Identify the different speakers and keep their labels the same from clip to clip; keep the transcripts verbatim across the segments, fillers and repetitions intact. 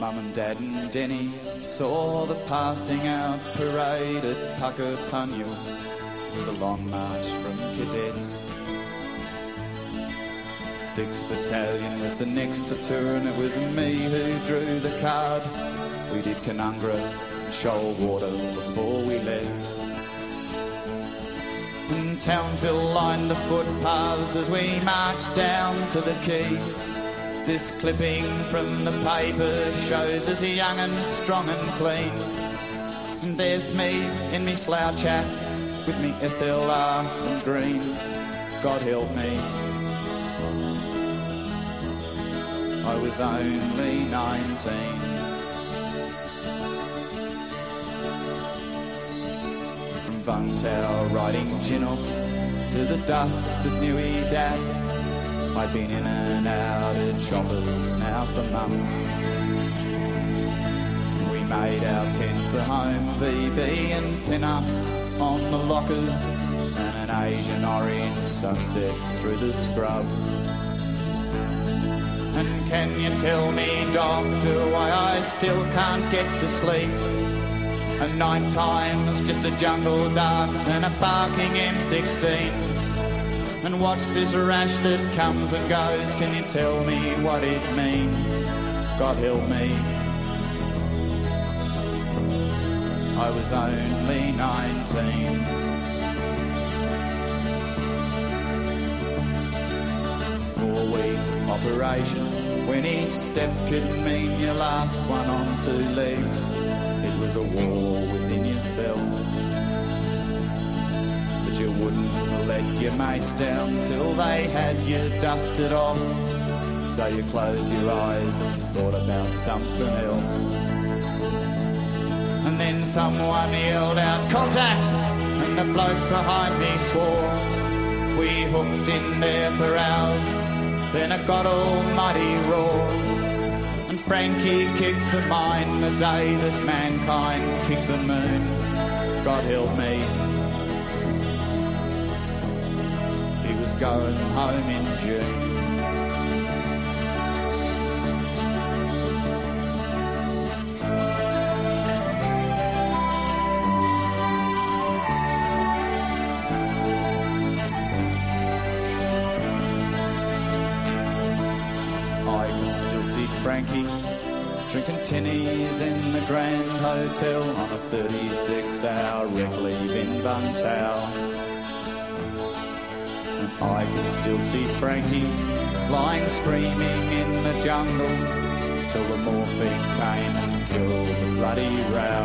Speaker 1: Mum and Dad and Denny saw the passing out parade at Puckapunyal. It was a long march from cadets. Sixth Battalion was the next to turn. It was me who drew the card. We did Canungra and Shoalwater before we left. And Townsville lined the footpaths as we marched down to the quay. This clipping from the paper shows us young and strong and clean. And there's me in me slouch hat with me S L R and greens. God help me, I was only nineteen. From Vungtau riding Chinooks to the dust at Newey Dad, I'd been in and out at shoppers now for months. We made our tents a home, V B and pin-ups on the lockers, and an Asian orange sunset through the scrub. And can you tell me, doctor, why I still can't get to sleep? And night time's just a jungle dark and a barking M sixteen. And what's this rash that comes and goes? Can you tell me what it means? God help me, I was only nineteen. Four-week operation, when each step could mean your last one on two legs. It was a war within yourself, but you wouldn't let your mates down till they had you dusted off. So you closed your eyes and thought about something else. And then someone yelled out, "Contact!" and the bloke behind me swore. We hooked in there for hours, then a God almighty roar. And Frankie kicked a mine the day that mankind kicked the moon. God help me, he was going home in June. Frankie drinking tinnies in the Grand Hotel on a thirty-six hour rec leave in Vungtau. And I can still see Frankie lying screaming in the jungle till the morphine came and killed the bloody row.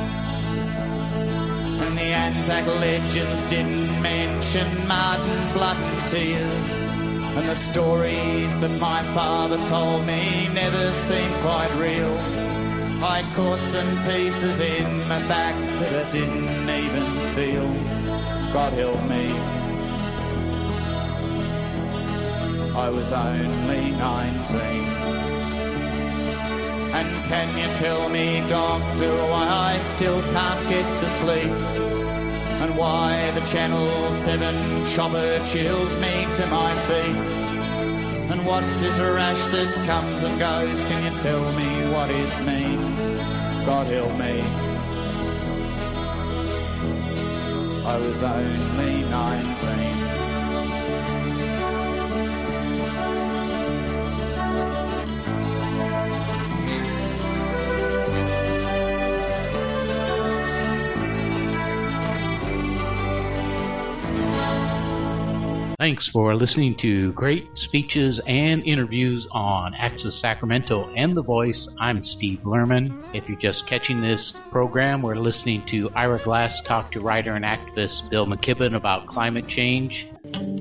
Speaker 1: And the Anzac legends didn't mention mud and blood and tears. And the stories that my father told me never seemed quite real. I caught some pieces in my back that I didn't even feel. God help me, I was only nineteen. And can you tell me, doctor, why I still can't get to sleep? And why the Channel seven chopper chills me to my feet? And what's this rash that comes and goes? Can you tell me what it means? God help me, I was only nineteen.
Speaker 2: Thanks for listening to great speeches and interviews on Access Sacramento and The Voice. I'm Steve Lerman. If you're just catching this program, we're listening to Ira Glass talk to writer and activist Bill McKibben about climate change.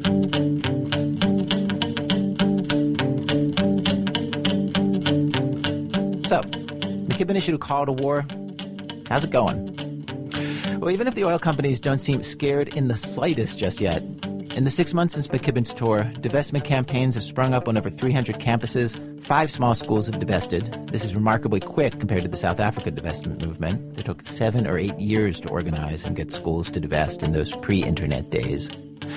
Speaker 3: So, McKibben issued a call to war. How's it going? Well, even if the oil companies don't seem scared in the slightest just yet, in the six months since McKibben's tour, divestment campaigns have sprung up on over three hundred campuses. Five small schools have divested. This is remarkably quick compared to the South Africa divestment movement. It took seven or eight years to organize and get schools to divest in those pre-internet days.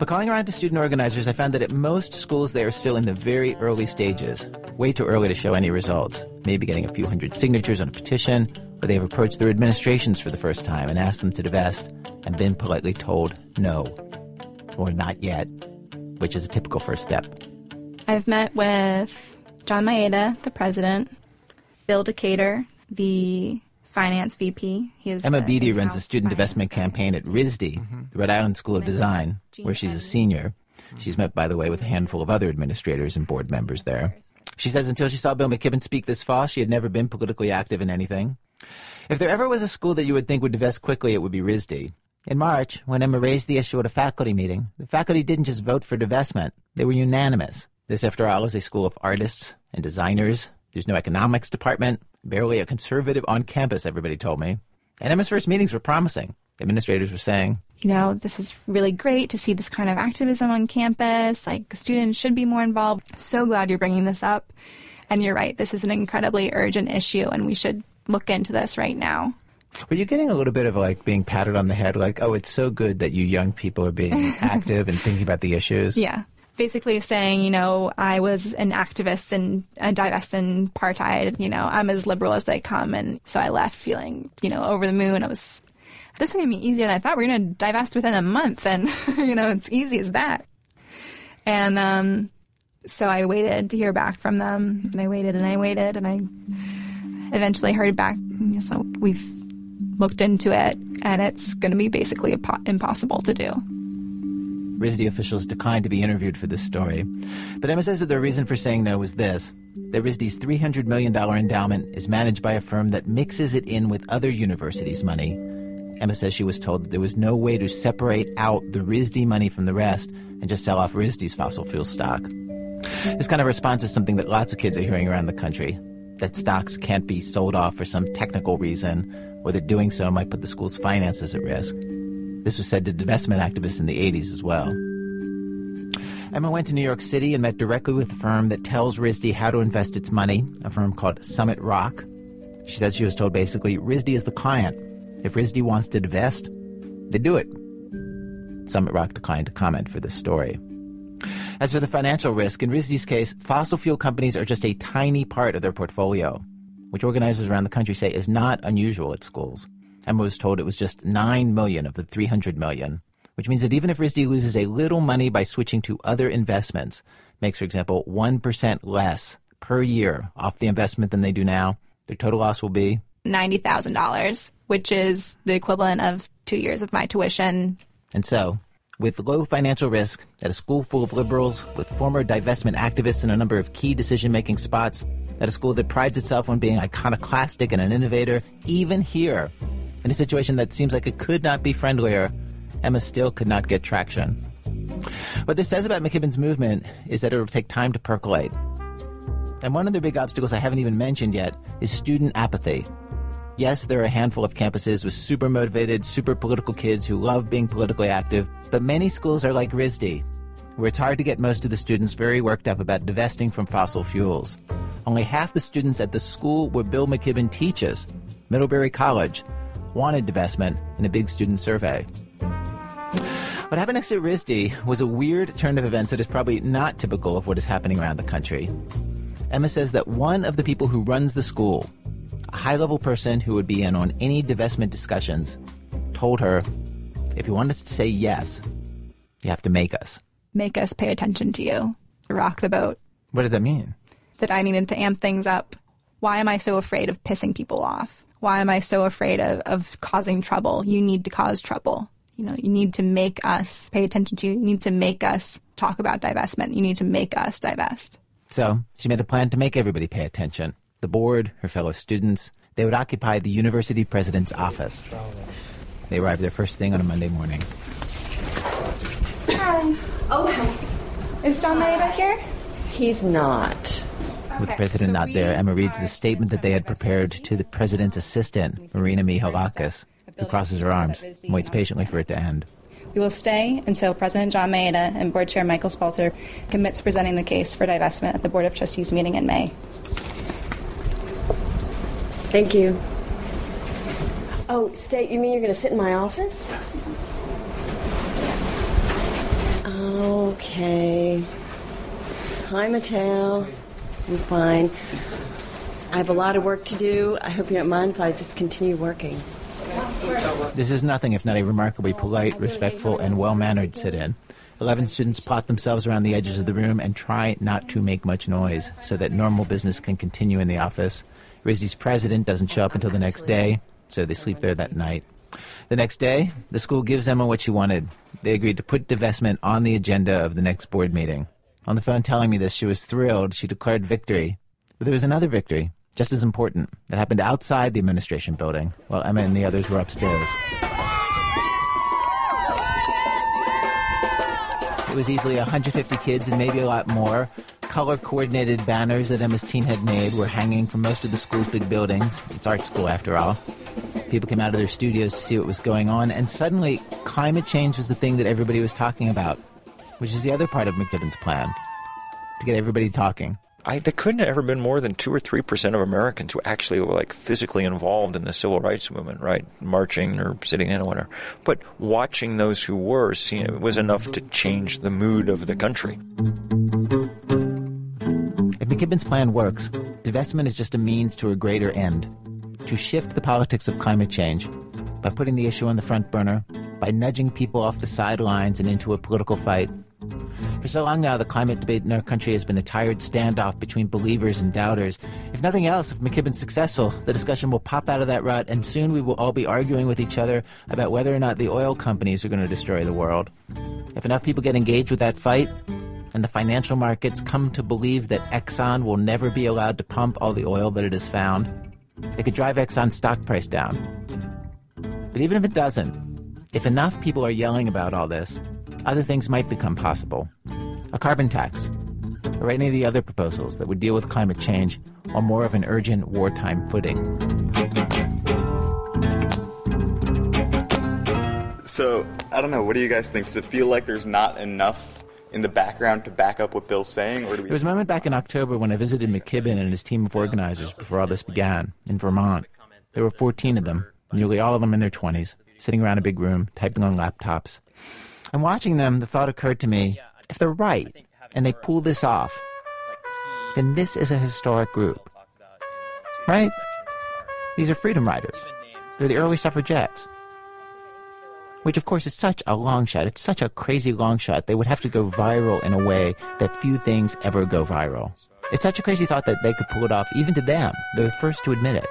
Speaker 3: But calling around to student organizers, I found that at most schools they are still in the very early stages. Way too early to show any results. Maybe getting a few hundred signatures on a petition, or they have approached their administrations for the first time and asked them to divest and been politely told no. Or not yet, which is a typical first step.
Speaker 4: I've met with John Maeda, the president, Bill Decatur, the finance V P. He is
Speaker 3: Emma
Speaker 4: the
Speaker 3: Beatty runs the
Speaker 4: in-house
Speaker 3: student divestment
Speaker 4: finance
Speaker 3: campaign at R I S D,
Speaker 5: Mm-hmm.
Speaker 3: the Rhode Island School of Design, where she's a senior. She's met, by the way, with a handful of other administrators and board members there. She says until she saw Bill McKibben speak this fall, she had never been politically active in anything. If there ever was a school that you would think would divest quickly, it would be R I S D. In March, when Emma raised the issue at a faculty meeting, the faculty didn't just vote for divestment. They were unanimous. This, after all, is a school of artists and designers. There's no economics department, barely a conservative on campus, everybody told me. And Emma's first meetings were promising. Administrators were saying,
Speaker 4: you know, this is really great to see this kind of activism on campus. Like, students should be more involved. So glad you're bringing this up. And you're right, this is an incredibly urgent issue, and we should look into this right now.
Speaker 3: Were you getting a little bit of, like, being patted on the head, like, oh, it's so good that you young people are being active and thinking about the issues?
Speaker 4: Yeah. Basically saying, you know, I was an activist and a divest and apartheid, you know, I'm as liberal as they come. And so I left feeling, you know, over the moon. I was, this is going to be easier than I thought. We're going to divest within a month. And, you know, it's easy as that. And um, so I waited to hear back from them. And I waited and I waited. And I eventually heard back. So we've looked into it. And it's going to be basically impo- impossible to do.
Speaker 3: R I S D officials declined to be interviewed for this story. But Emma says that their reason for saying no was this. That R I S D's three hundred million dollars endowment is managed by a firm that mixes it in with other universities' money. Emma says she was told that there was no way to separate out the R I S D money from the rest and just sell off R I S D's fossil fuel stock. This kind of response is something that lots of kids are hearing around the country, that stocks can't be sold off for some technical reason, or that doing so might put the school's finances at risk. This was said to divestment activists in the eighties as well. Emma went to New York City and met directly with the firm that tells R I S D how to invest its money, a firm called Summit Rock. She said she was told basically R I S D is the client. If R I S D wants to divest, they do it. Summit Rock declined to comment for this story. As for the financial risk, in R I S D's case, fossil fuel companies are just a tiny part of their portfolio, which organizers around the country say is not unusual at schools. Emma was told it was just nine million dollars of the three hundred million dollars, which means that even if R I S D loses a little money by switching to other investments, makes, for example, one percent less per year off the investment than they do now, their total loss will be
Speaker 4: ninety thousand dollars, which is the equivalent of two years of my tuition.
Speaker 3: And so, with low financial risk, at a school full of liberals, with former divestment activists in a number of key decision-making spots, at a school that prides itself on being iconoclastic and an innovator, even here, in a situation that seems like it could not be friendlier, Emma still could not get traction. What this says about McKibben's movement is that it'll take time to percolate. And one of the big obstacles I haven't even mentioned yet is student apathy. Yes, there are a handful of campuses with super motivated, super political kids who love being politically active, but many schools are like R I S D, where it's hard to get most of the students very worked up about divesting from fossil fuels. Only half the students at the school where Bill McKibben teaches, Middlebury College, wanted divestment in a big student survey. What happened next at R I S D was a weird turn of events that is probably not typical of what is happening around the country. Emma says that one of the people who runs the school, a high-level person who would be in on any divestment discussions, told her, if you want us to say yes, you have to make us.
Speaker 4: Make us pay attention to you. Rock the boat.
Speaker 3: What did that mean?
Speaker 4: That I needed to amp things up. Why am I so afraid of pissing people off? Why am I so afraid of, of causing trouble? You need to cause trouble. You know, you need to make us pay attention to you. You need to make us talk about divestment. You need to make us divest.
Speaker 3: So she made a plan to make everybody pay attention. The board, her fellow students, they would occupy the university president's office. They arrived there first thing on a Monday morning.
Speaker 4: Hi.
Speaker 6: Oh, hi.
Speaker 4: Is John Maeda here?
Speaker 6: He's not.
Speaker 3: With the president
Speaker 4: so
Speaker 3: not
Speaker 4: we
Speaker 3: there, Emma reads
Speaker 4: are
Speaker 3: the statement that they had prepared to the president's assistant, Marina Mihalakis, who crosses her arms and waits patiently for it to end.
Speaker 4: We will stay until President John Maeda and Board Chair Michael Spalter commit to presenting the case for divestment at the Board of Trustees meeting in May.
Speaker 6: Thank you. Oh, stay. You mean you're going to sit in my office? Um, Okay. Hi, Mateo. I'm fine. I have a lot of work to do. I hope you don't mind if I just continue working.
Speaker 3: This is nothing if not a remarkably polite, respectful, and well-mannered sit-in. Eleven students plot themselves around the edges of the room and try not to make much noise so that normal business can continue in the office. R I S D's president doesn't show up until the next day, so they sleep there that night. The next day, the school gives Emma what she wanted. They agreed to put divestment on the agenda of the next board meeting. On the phone telling me this, she was thrilled. She declared victory. But there was another victory, just as important, that happened outside the administration building, while Emma and the others were upstairs. It was easily one hundred fifty kids and maybe a lot more. Color-coordinated banners that Emma's team had made were hanging from most of the school's big buildings. It's art school, after all. People came out of their studios to see what was going on, and suddenly, climate change was the thing that everybody was talking about, which is the other part of McKibben's plan, to get everybody talking.
Speaker 5: I, there couldn't have ever been more than two or three percent of Americans who actually were like physically involved in the civil rights movement, right? Marching or sitting in or whatever. But watching those who were, seeing it was enough to change the mood of the country.
Speaker 3: If McKibben's plan works, divestment is just a means to a greater end. To shift the politics of climate change by putting the issue on the front burner, by nudging people off the sidelines and into a political fight. For so long now, the climate debate in our country has been a tired standoff between believers and doubters. If nothing else, if McKibben's successful, the discussion will pop out of that rut, and soon we will all be arguing with each other about whether or not the oil companies are going to destroy the world. If enough people get engaged with that fight, and the financial markets come to believe that Exxon will never be allowed to pump all the oil that it has found, it could drive Exxon's stock price down. But even if it doesn't, if enough people are yelling about all this, other things might become possible. A carbon tax, or any of the other proposals that would deal with climate change on more of an urgent wartime footing.
Speaker 7: So, I don't know, what do you guys think? Does it feel like there's not enough in the background to back up what Bill's saying? Or do we...
Speaker 3: There was a moment back in October when I visited McKibben and his team of organizers before all this began, in Vermont. There were fourteen of them, nearly all of them in their twenties, sitting around a big room, typing on laptops. And watching them, the thought occurred to me, if they're right, and they pull this off, then this is a historic group. Right? These are freedom riders. They're the early suffragettes. Which, of course, is such a long shot. It's such a crazy long shot. They would have to go viral in a way that few things ever go viral. It's such a crazy thought that they could pull it off, even to them. They're the first to admit it.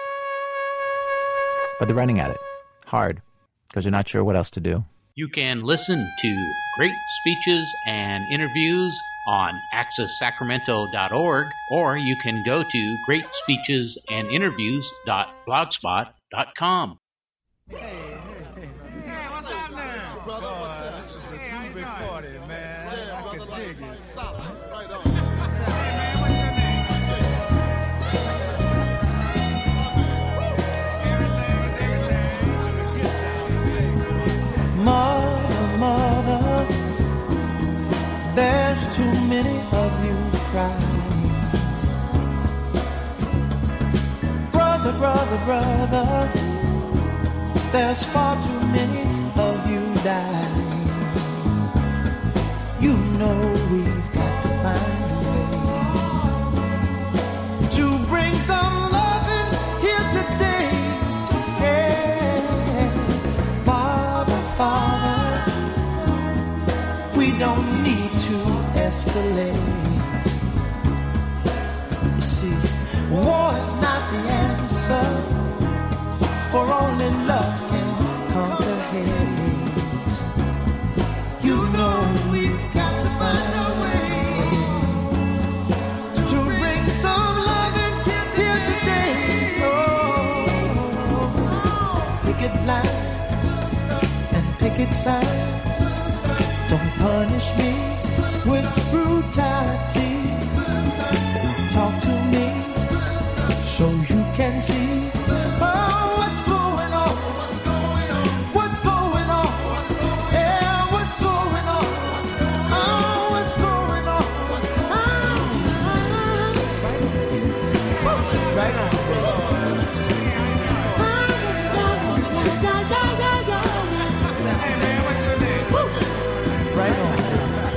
Speaker 3: But they're running at it. Hard. Because they're not sure what else to do.
Speaker 2: You can listen to great speeches and interviews on access sacramento dot org, or you can go to great speeches and interviews dot blogspot dot com.
Speaker 8: Hey, hey, hey. Hey, what's up now? Brother, what's up? This is a groovy party, man. Yeah, I brother, can dig it. Stop. Right on. Hey, man, what's your name?
Speaker 9: Mother, mother, there's too many of you crying. Brother, brother, brother, there's far too many of you dying. You know we've got to find a way to bring some loving here today. Yeah. Father, Father, we don't need to escalate. You see, war is not the answer, for only love can conquer hate. You know we've got to find a way to bring some love in here today. Oh, picket lines and picket signs don't punish me with brutality. Talk to me so you can see. Oh, what's going on? What's going on? What's going on? What's going on? Yeah, what's going on? What's going on? Oh, what's going on? What's going on? Right on. Right on.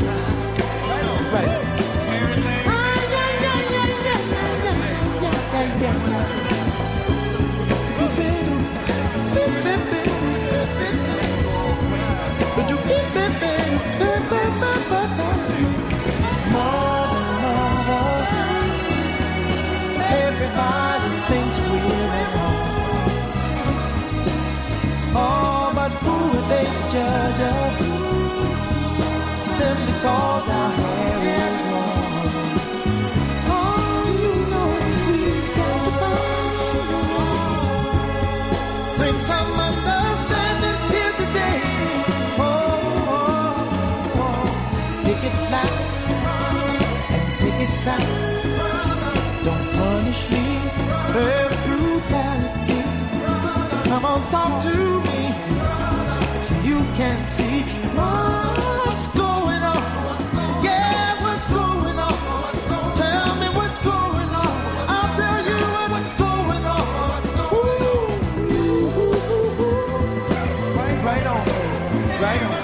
Speaker 9: some understanding here today. Oh, oh, oh. Picket line and picket signs. Don't punish me with brutality. Come on, talk to me. You can see what's going on. Yeah, what's going on? Tell me what's going on. I'll tell you what's going on. Ooh, right, right on, right on.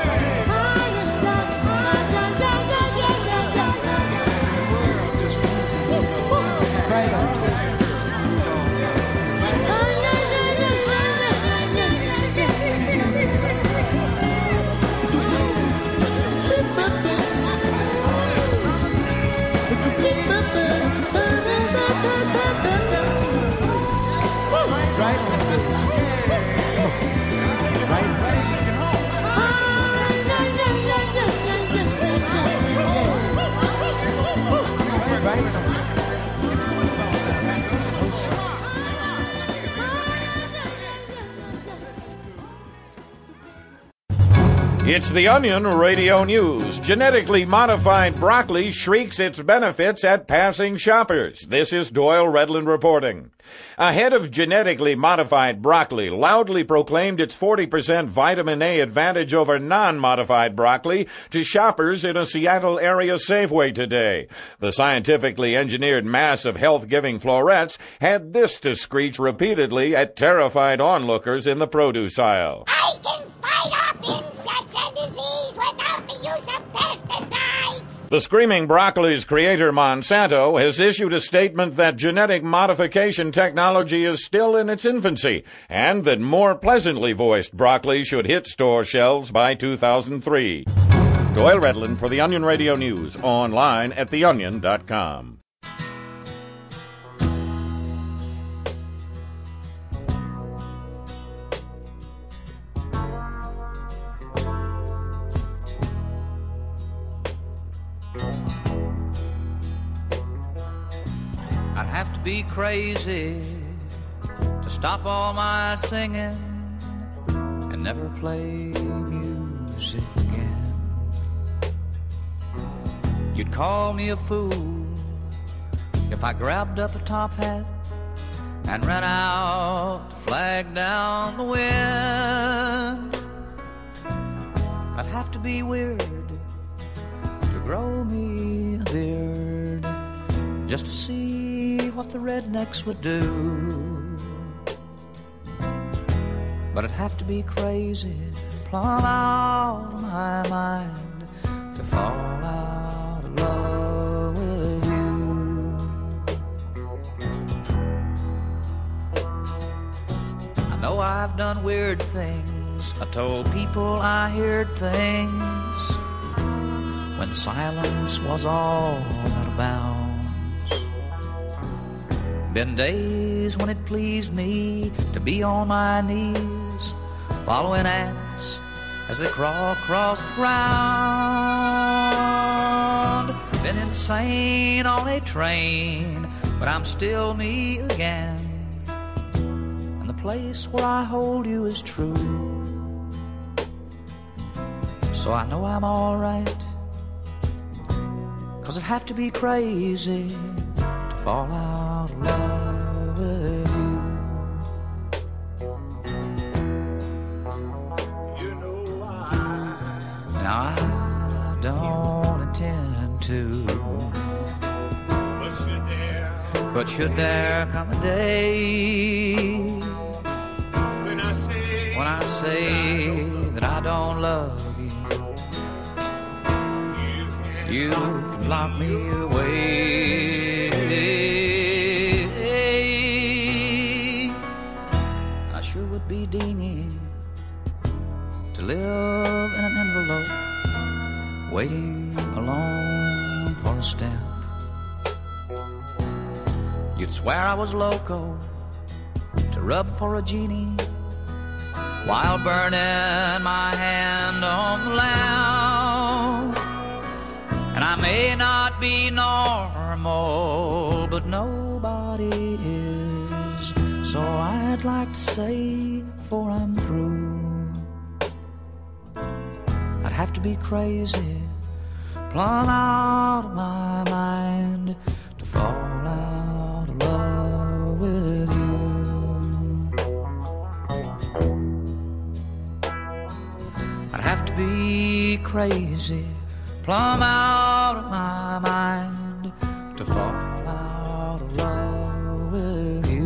Speaker 9: Right on.
Speaker 10: It's the Onion Radio News. Genetically modified broccoli shrieks its benefits at passing shoppers. This is Doyle Redland reporting. A head of genetically modified broccoli loudly proclaimed its forty percent vitamin A advantage over non-modified broccoli to shoppers in a Seattle area Safeway today. The scientifically engineered mass of health-giving florets had this to screech repeatedly at terrified onlookers in the produce aisle.
Speaker 11: I can fight off insects and disease without the use of pesticides.
Speaker 10: The Screaming Broccoli's creator, Monsanto, has issued a statement that genetic modification technology is still in its infancy and that more pleasantly voiced broccoli should hit store shelves by two thousand three. Doyle Redland for the Onion Radio News, online at the onion dot com.
Speaker 12: I'd have to be crazy to stop all my singing and never play music again. You'd call me a fool if I grabbed up a top hat and ran out to flag down the wind. I'd have to be weird to grow me a beard just to see what the rednecks would do. But I'd have to be crazy, plumb out of my mind, to fall out of love with you. I know I've done weird things, I told people I heard things when silence was all out of bounds. Been days when it pleased me to be on my knees, following ants as they crawl across the ground. Been insane on a train, but I'm still me again. And the place where I hold you is true. So I know I'm alright, 'cause I'd have to be crazy to fall out of love with you. You know I... Now I don't intend to, but should there, but should there come a day when I say, when I say that I don't love you, you can lock me away. I sure would be dingy to live in an envelope, waiting alone for a stamp. You'd swear I was loco to rub for a genie while burning my hand on the lamp. And I may not be normal, but nobody is, so I'd I'd like to say before I'm through. I'd have to be crazy, plumb out of my mind, to fall out of love with you. I'd have to be crazy, plumb out of my mind, to fall out of love with you.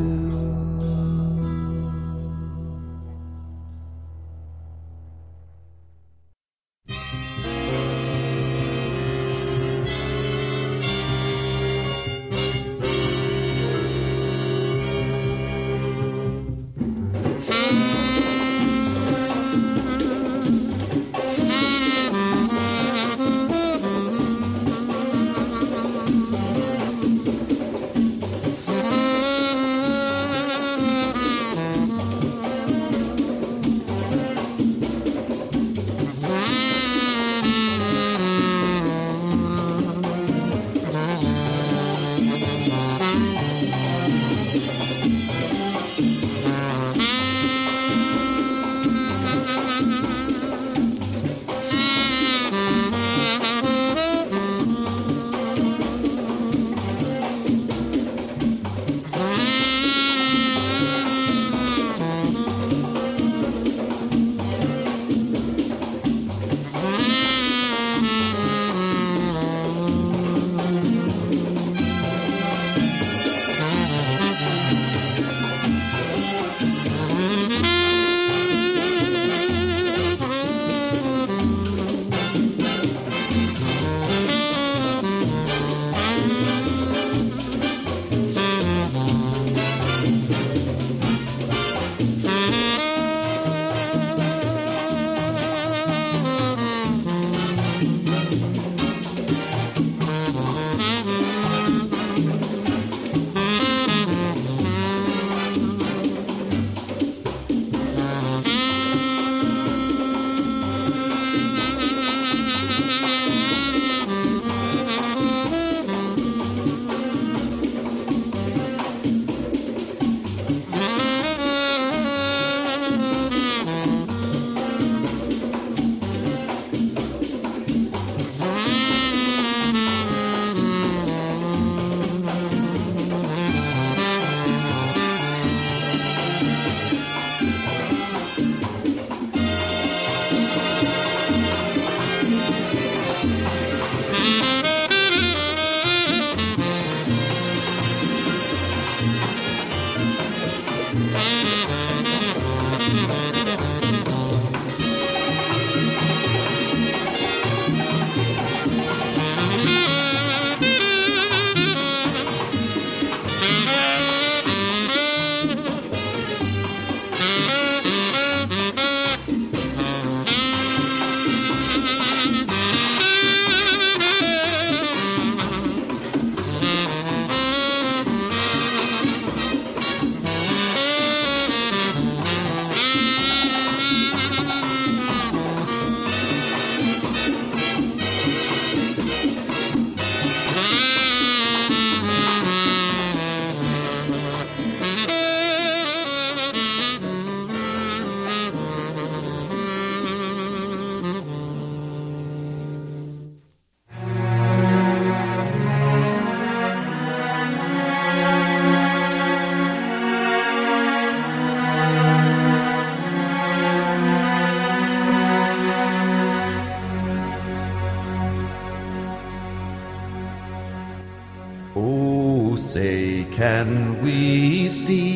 Speaker 9: Can we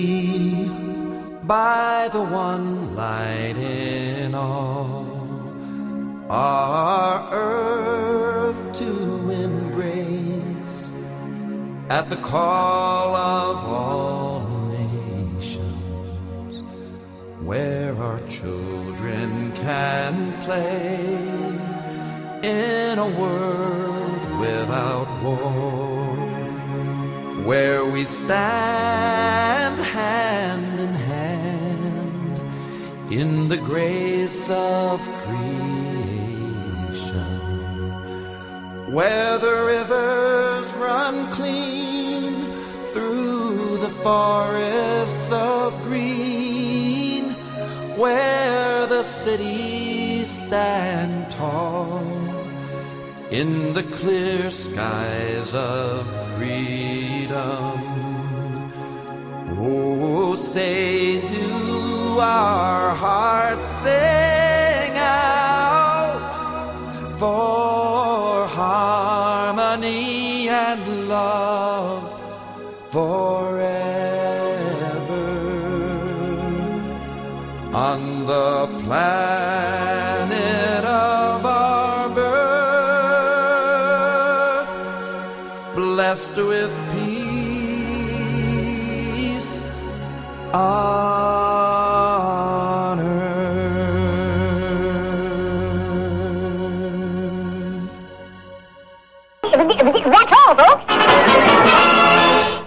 Speaker 9: see by the one light in all our earth to embrace at the call of all nations, where our children can play in a world without war, where we stand hand in hand in the grace of creation, where the rivers run clean through the forests of green, where the cities stand tall in the clear skies of freedom. Oh, say, do our hearts sing out for harmony and love forever on the planet of our birth, blessed with peace on earth.
Speaker 11: That's all, folks.